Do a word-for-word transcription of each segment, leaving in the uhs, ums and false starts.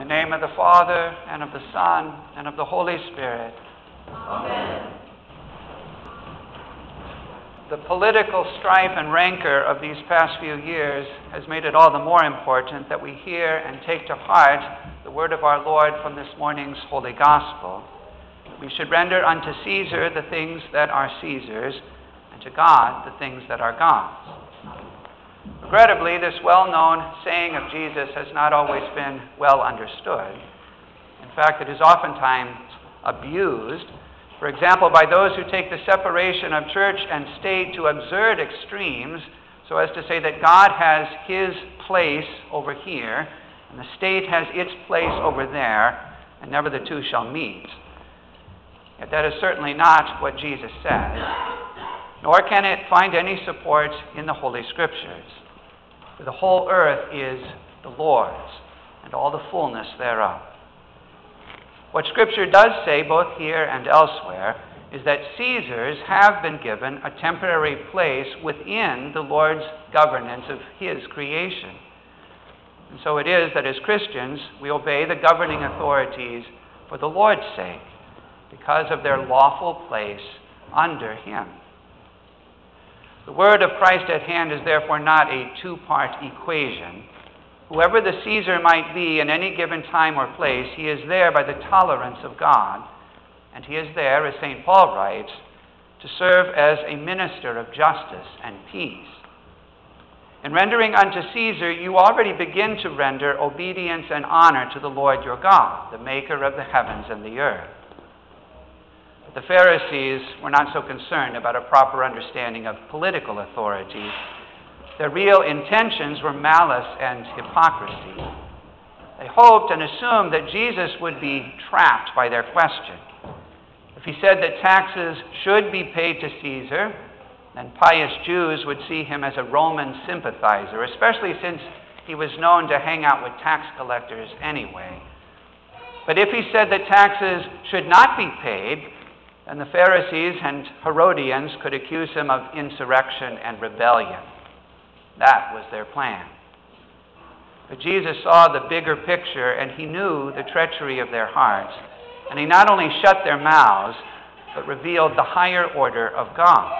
name of the Father, and of the Son, and of the Holy Spirit. Amen. The political strife and rancor of these past few years has made it all the more important that we hear and take to heart the word of our Lord from this morning's Holy Gospel. We should render unto Caesar the things that are Caesar's, and to God the things that are God's. Regrettably, this well-known saying of Jesus has not always been well understood. In fact, it is oftentimes abused, for example, by those who take the separation of church and state to absurd extremes, so as to say that God has his place over here, and the state has its place over there, and never the two shall meet. Yet that is certainly not what Jesus says, nor can it find any support in the Holy Scriptures. For the whole earth is the Lord's, and all the fullness thereof. What Scripture does say, both here and elsewhere, is that Caesars have been given a temporary place within the Lord's governance of his creation. And so it is that as Christians, we obey the governing authorities for the Lord's sake, because of their lawful place under him. The word of Christ at hand is therefore not a two-part equation. Whoever the Caesar might be in any given time or place, he is there by the tolerance of God, and he is there, as Saint Paul writes, to serve as a minister of justice and peace. In rendering unto Caesar, you already begin to render obedience and honor to the Lord your God, the maker of the heavens and the earth. The Pharisees were not so concerned about a proper understanding of political authority. Their real intentions were malice and hypocrisy. They hoped and assumed that Jesus would be trapped by their question. If he said that taxes should be paid to Caesar, then pious Jews would see him as a Roman sympathizer, especially since he was known to hang out with tax collectors anyway. But if he said that taxes should not be paid, and the Pharisees and Herodians could accuse him of insurrection and rebellion. That was their plan. But Jesus saw the bigger picture, and he knew the treachery of their hearts. And he not only shut their mouths, but revealed the higher order of God.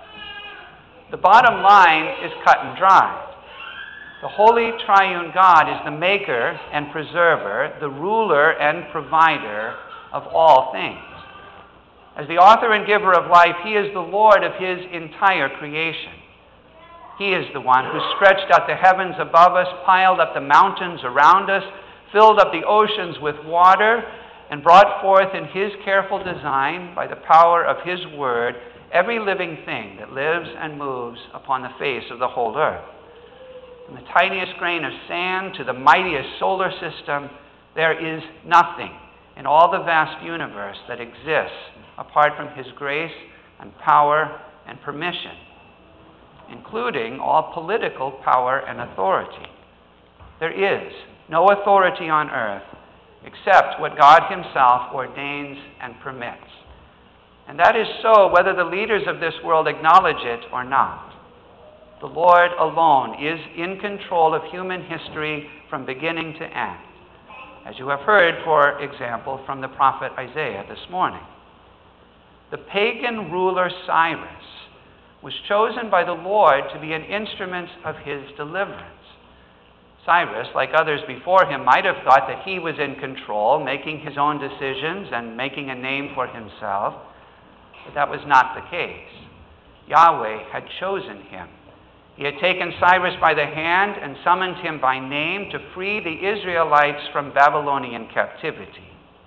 The bottom line is cut and dry. The holy triune God is the maker and preserver, the ruler and provider of all things. As the author and giver of life, he is the Lord of his entire creation. He is the one who stretched out the heavens above us, piled up the mountains around us, filled up the oceans with water, and brought forth in his careful design, by the power of his word, every living thing that lives and moves upon the face of the whole earth. From the tiniest grain of sand to the mightiest solar system, there is nothing in all the vast universe that exists apart from his grace and power and permission, including all political power and authority. There is no authority on earth except what God himself ordains and permits. And that is so whether the leaders of this world acknowledge it or not. The Lord alone is in control of human history from beginning to end, as you have heard, for example, from the prophet Isaiah this morning. The pagan ruler Cyrus was chosen by the Lord to be an instrument of his deliverance. Cyrus, like others before him, might have thought that he was in control, making his own decisions and making a name for himself, but that was not the case. Yahweh had chosen him. He had taken Cyrus by the hand and summoned him by name to free the Israelites from Babylonian captivity.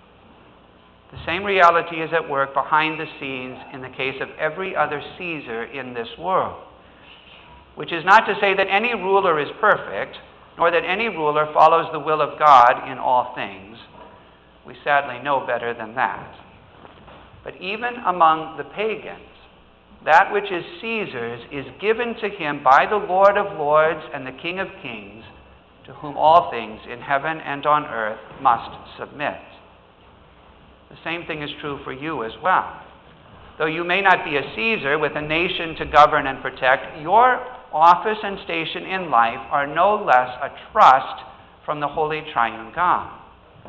The same reality is at work behind the scenes in the case of every other Caesar in this world, which is not to say that any ruler is perfect, nor that any ruler follows the will of God in all things. We sadly know better than that. But even among the pagans, that which is Caesar's is given to him by the Lord of lords and the King of kings, to whom all things in heaven and on earth must submit. The same thing is true for you as well. Though you may not be a Caesar with a nation to govern and protect, your office and station in life are no less a trust from the Holy Triune God.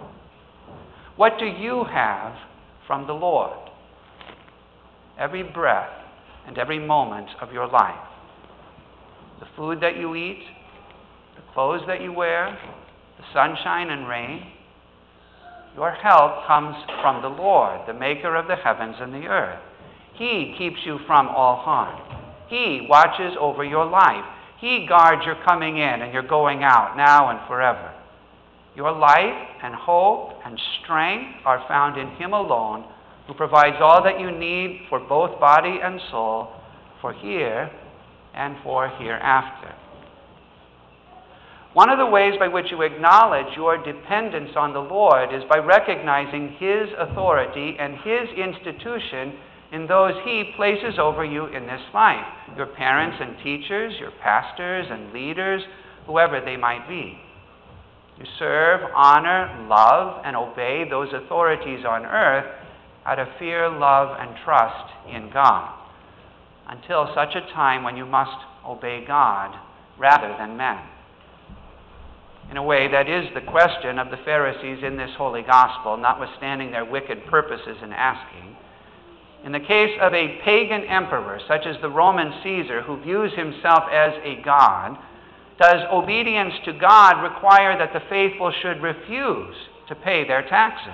What do you have from the Lord? Every breath and every moment of your life. The food that you eat, the clothes that you wear, the sunshine and rain. Your help comes from the Lord, the maker of the heavens and the earth. He keeps you from all harm. He watches over your life. He guards your coming in and your going out, now and forever. Your life and hope and strength are found in Him alone, who provides all that you need for both body and soul, for here and for hereafter. One of the ways by which you acknowledge your dependence on the Lord is by recognizing His authority and His institution in those He places over you in this life, your parents and teachers, your pastors and leaders, whoever they might be. You serve, honor, love, and obey those authorities on earth out of fear, love, and trust in God, until such a time when you must obey God rather than men. In a way, that is the question of the Pharisees in this holy gospel, notwithstanding their wicked purposes in asking. In the case of a pagan emperor, such as the Roman Caesar, who views himself as a god, does obedience to God require that the faithful should refuse to pay their taxes?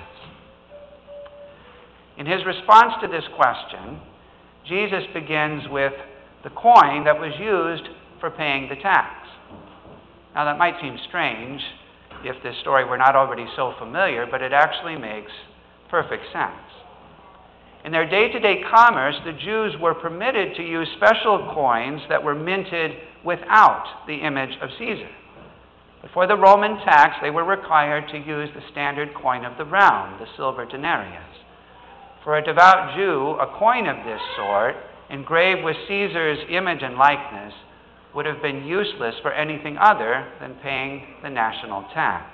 In his response to this question, Jesus begins with the coin that was used for paying the tax. Now, that might seem strange if this story were not already so familiar, but it actually makes perfect sense. In their day-to-day commerce, the Jews were permitted to use special coins that were minted without the image of Caesar. But for the Roman tax, they were required to use the standard coin of the realm, the silver denarius. For a devout Jew, a coin of this sort, engraved with Caesar's image and likeness, would have been useless for anything other than paying the national tax.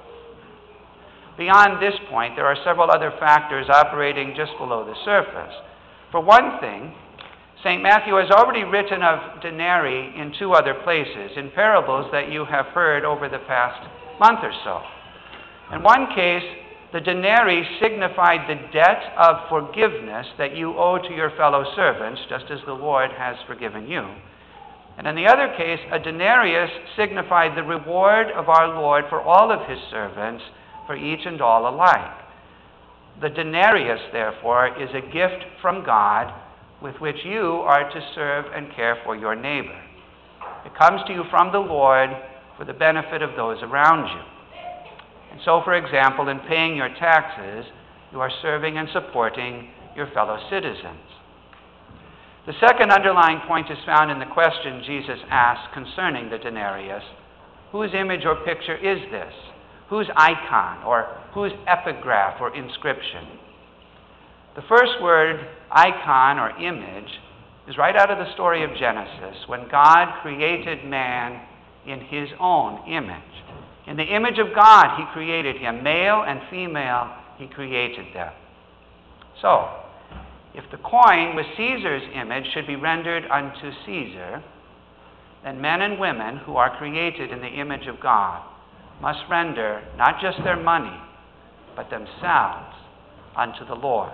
Beyond this point, there are several other factors operating just below the surface. For one thing, Saint Matthew has already written of denarii in two other places, in parables that you have heard over the past month or so. In one case, the denarii signified the debt of forgiveness that you owe to your fellow servants, just as the Lord has forgiven you. And in the other case, a denarius signified the reward of our Lord for all of His servants, for each and all alike. The denarius, therefore, is a gift from God with which you are to serve and care for your neighbor. It comes to you from the Lord for the benefit of those around you. And so, for example, in paying your taxes, you are serving and supporting your fellow citizens. The second underlying point is found in the question Jesus asked concerning the denarius. Whose image or picture is this? Whose icon or whose epigraph or inscription? The first word, icon or image, is right out of the story of Genesis, when God created man in His own image. In the image of God, He created him. Male and female, He created them. So, if the coin with Caesar's image should be rendered unto Caesar, then men and women who are created in the image of God must render not just their money, but themselves unto the Lord.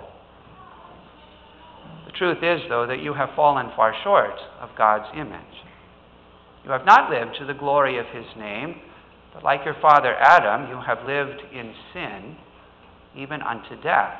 The truth is, though, that you have fallen far short of God's image. You have not lived to the glory of His name, but like your father Adam, you have lived in sin, even unto death.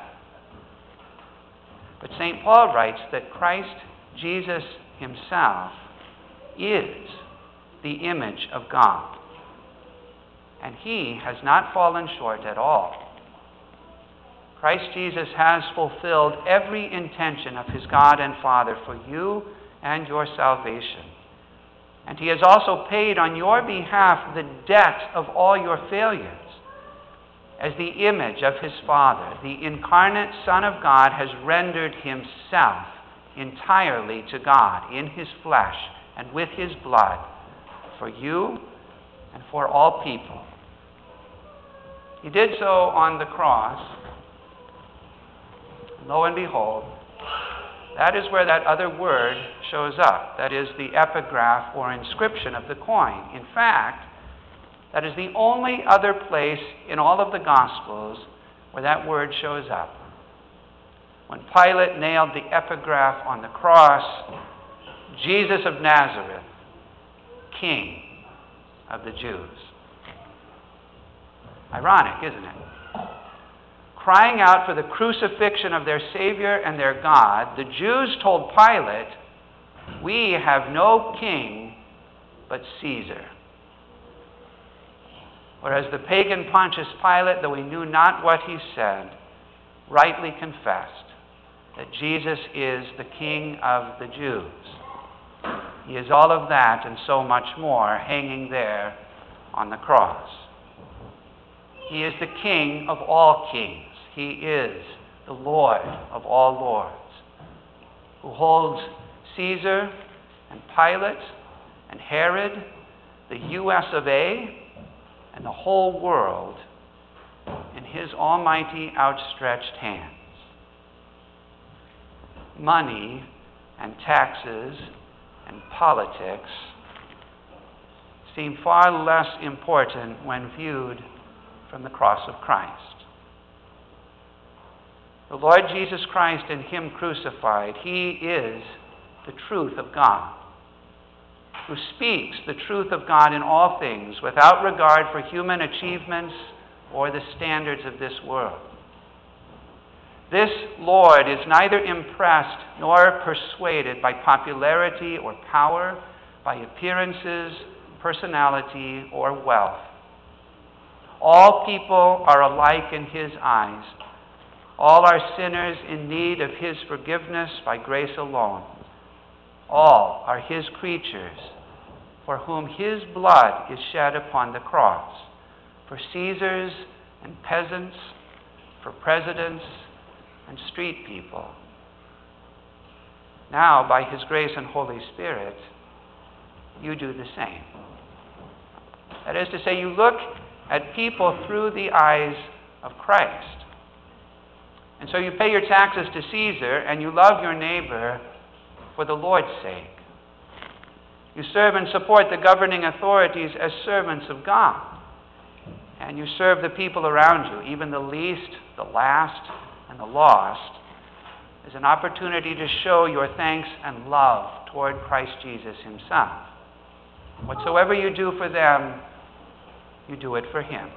But Saint Paul writes that Christ Jesus Himself is the image of God. And He has not fallen short at all. Christ Jesus has fulfilled every intention of His God and Father for you and your salvation. And He has also paid on your behalf the debt of all your failures. As the image of His Father, the incarnate Son of God has rendered Himself entirely to God in His flesh and with His blood for you and for all people. He did so on the cross. Lo and behold, that is where that other word shows up. That is the epigraph or inscription of the coin. In fact, that is the only other place in all of the Gospels where that word shows up. When Pilate nailed the epigraph on the cross, Jesus of Nazareth, King of the Jews. Ironic, isn't it? Crying out for the crucifixion of their Savior and their God, the Jews told Pilate, "We have no king but Caesar." Whereas the pagan Pontius Pilate, though he knew not what he said, rightly confessed that Jesus is the King of the Jews. He is all of that and so much more hanging there on the cross. He is the King of all kings. He is the Lord of all lords, who holds Caesar and Pilate and Herod, the U S of A, and the whole world in his almighty outstretched hands. Money and taxes and politics seem far less important when viewed from the cross of Christ. The Lord Jesus Christ and Him crucified, He is the truth of God, who speaks the truth of God in all things without regard for human achievements or the standards of this world. This Lord is neither impressed nor persuaded by popularity or power, by appearances, personality, or wealth. All people are alike in His eyes. All are sinners in need of His forgiveness by grace alone. All are His creatures, for whom His blood is shed upon the cross, for Caesars and peasants, for presidents and street people. Now, by His grace and Holy Spirit, you do the same. That is to say, you look at people through the eyes of Christ. And so you pay your taxes to Caesar and you love your neighbor for the Lord's sake. You serve and support the governing authorities as servants of God. And you serve the people around you, even the least, the last, and the lost, as an opportunity to show your thanks and love toward Christ Jesus Himself. Whatsoever you do for them, you do it for Him.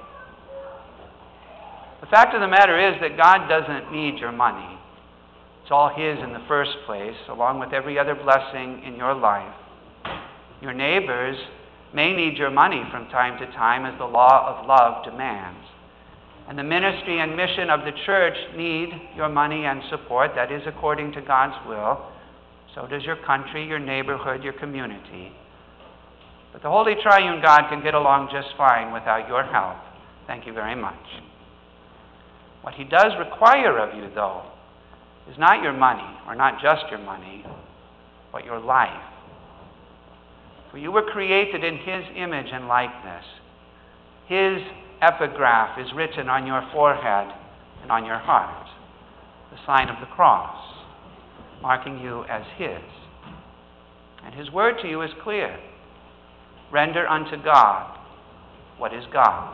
The fact of the matter is that God doesn't need your money. It's all His in the first place, along with every other blessing in your life. Your neighbors may need your money from time to time, as the law of love demands. And the ministry and mission of the church need your money and support. That is according to God's will. So does your country, your neighborhood, your community. But the Holy Triune God can get along just fine without your help. Thank you very much. What He does require of you, though, is not your money, or not just your money, but your life. For you were created in His image and likeness. His epigraph is written on your forehead and on your heart, the sign of the cross, marking you as His. And His word to you is clear. Render unto God what is God's.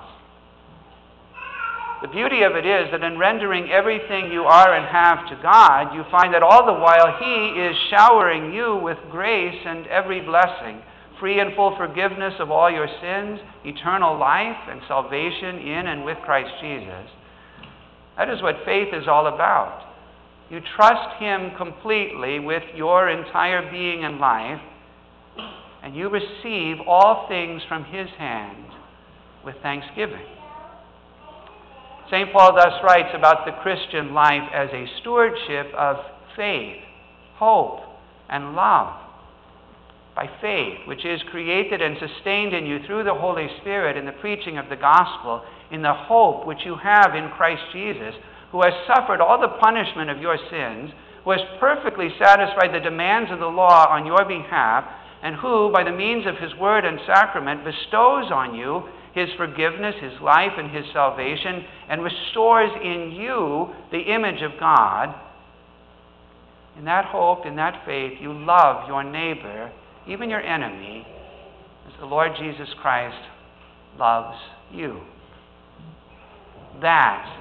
The beauty of it is that in rendering everything you are and have to God, you find that all the while He is showering you with grace and every blessing, free and full forgiveness of all your sins, eternal life, and salvation in and with Christ Jesus. That is what faith is all about. You trust Him completely with your entire being and life, and you receive all things from His hand with thanksgiving. Saint Paul thus writes about the Christian life as a stewardship of faith, hope, and love. By faith, which is created and sustained in you through the Holy Spirit in the preaching of the gospel, in the hope which you have in Christ Jesus, who has suffered all the punishment of your sins, who has perfectly satisfied the demands of the law on your behalf, and who, by the means of His word and sacrament, bestows on you His forgiveness, His life, and His salvation, and restores in you the image of God. In that hope, in that faith, you love your neighbor, even your enemy, as the Lord Jesus Christ loves you. That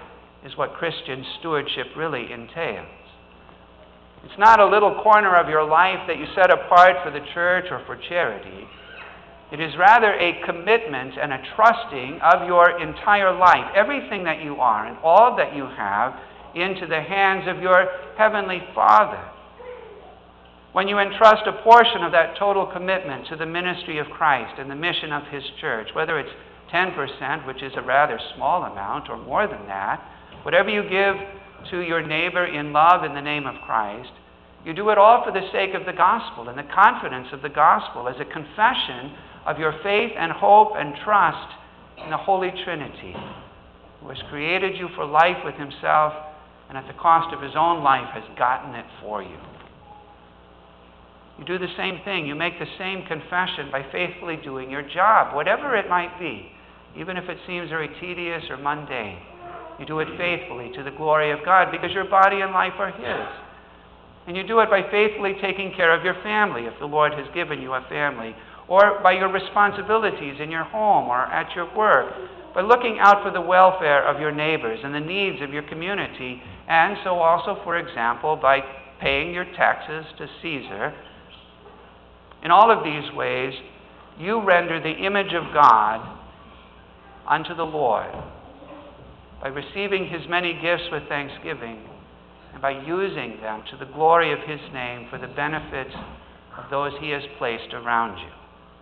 is what Christian stewardship really entails. It's not a little corner of your life that you set apart for the church or for charity. It is rather a commitment and a trusting of your entire life, everything that you are and all that you have, into the hands of your Heavenly Father. When you entrust a portion of that total commitment to the ministry of Christ and the mission of His church, whether it's ten percent, which is a rather small amount, or more than that, whatever you give to your neighbor in love in the name of Christ, you do it all for the sake of the gospel and the confidence of the gospel as a confession of your faith and hope and trust in the Holy Trinity, who has created you for life with Himself and at the cost of His own life has gotten it for you. You do the same thing. You make the same confession by faithfully doing your job, whatever it might be, even if it seems very tedious or mundane. You do it faithfully to the glory of God because your body and life are His. And you do it by faithfully taking care of your family, if the Lord has given you a family, or by your responsibilities in your home or at your work, by looking out for the welfare of your neighbors and the needs of your community, and so also, for example, by paying your taxes to Caesar. In all of these ways, you render the image of God unto the Lord by receiving His many gifts with thanksgiving and by using them to the glory of His name for the benefit of those He has placed around you.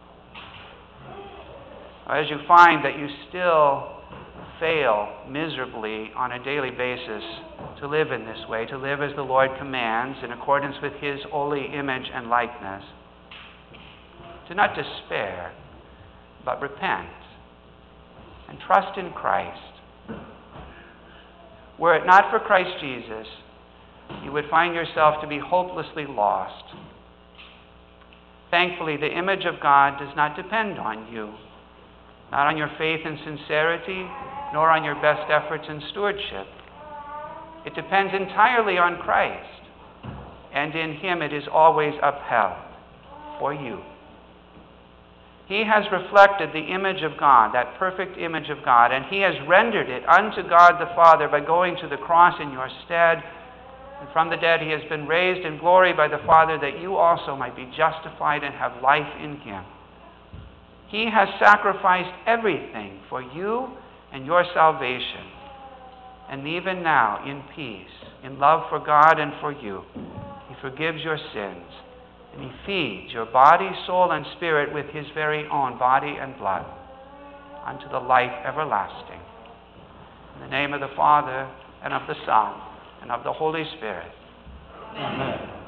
As you find that you still fail miserably on a daily basis to live in this way, to live as the Lord commands in accordance with His holy image and likeness, do not despair, but repent and trust in Christ. Were it not for Christ Jesus, you would find yourself to be hopelessly lost. Thankfully, the image of God does not depend on you, not on your faith and sincerity, nor on your best efforts and stewardship. It depends entirely on Christ, and in Him it is always upheld for you. He has reflected the image of God, that perfect image of God, and He has rendered it unto God the Father by going to the cross in your stead. And from the dead He has been raised in glory by the Father, that you also might be justified and have life in Him. He has sacrificed everything for you and your salvation. And even now, in peace, in love for God and for you, He forgives your sins. And He feeds your body, soul, and spirit with His very own body and blood unto the life everlasting. In the name of the Father, and of the Son, and of the Holy Spirit. Amen.